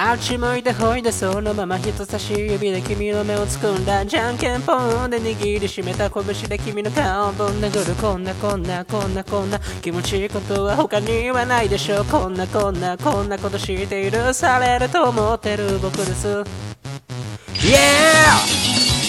あっち向いてほいでそのまま人差し指で君の目をつくんだじゃんけんぽんで握りしめた拳で君の顔をぶん殴るこんな気持ちいいことは他にはないでしょこんなことして許されると思ってる僕です Yeah!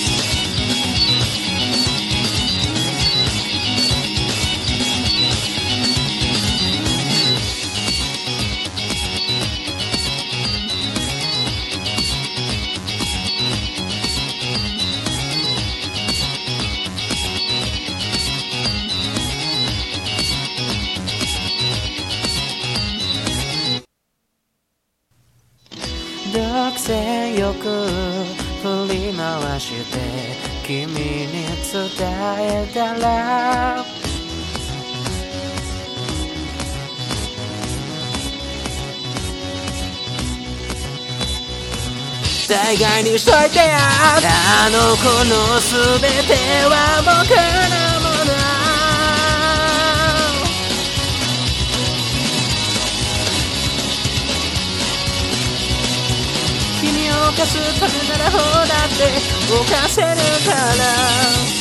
独占よく振り回して君に伝えたら大概にしといてやあの子の全ては僕のもの君を犯すためならほうだって犯せるから